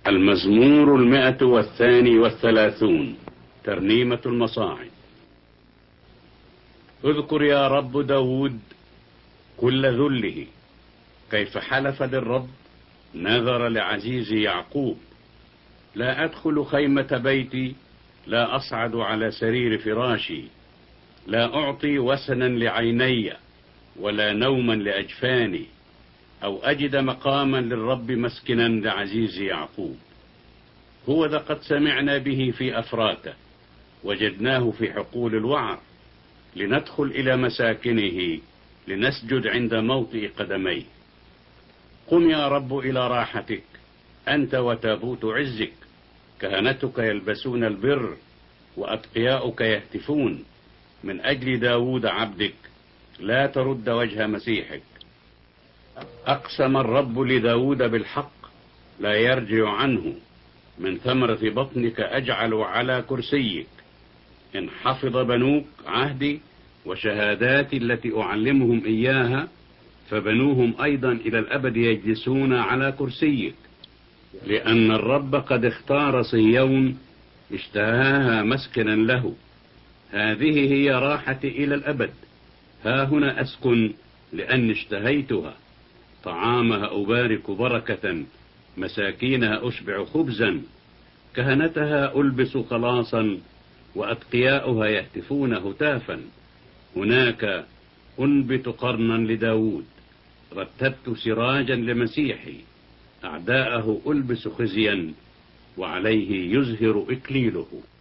المزمور 132 ترنيمة المصاعد. اذكر يا رب داود كل ذله، كيف حلف للرب نذر لعزيز يعقوب. لا أدخل خيمة بيتي، لا أصعد على سرير فراشي، لا أعطي وسنا لعيني ولا نوما لأجفاني، أو أجد مقاما للرب مسكنا لعزيز يعقوب. هو ذا قد سمعنا به في أفراته، وجدناه في حقول الوعر، لندخل إلى مساكنه، لنسجد عند موطئ قدميه. قم يا رب إلى راحتك، أنت وتابوت عزك، كهنتك يلبسون البر وأتقياؤك يهتفون. من أجل داود عبدك لا ترد وجه مسيحك. أقسم الرب لداود بالحق، لا يرجع عنه. من ثمرة بطنك أجعل على كرسيك. إن حفظ بنوك عهدي وشهاداتي التي أعلمهم إياها، فبنوهم أيضا إلى الأبد يجلسون على كرسيك. لأن الرب قد اختار صهيون، اشتهاها مسكنا له. هذه هي راحتي إلى الأبد، ها هنا أسكن لأن اشتهيتها. طعامها أبارك بركة، مساكينها أشبع خبزا. كهنتها ألبس خلاصا، وأتقياؤها يهتفون هتافا. هناك أنبت قرنا لداود، رتبت سراجا لمسيحي. أعداءه ألبس خزيا، وعليه يزهر إكليله.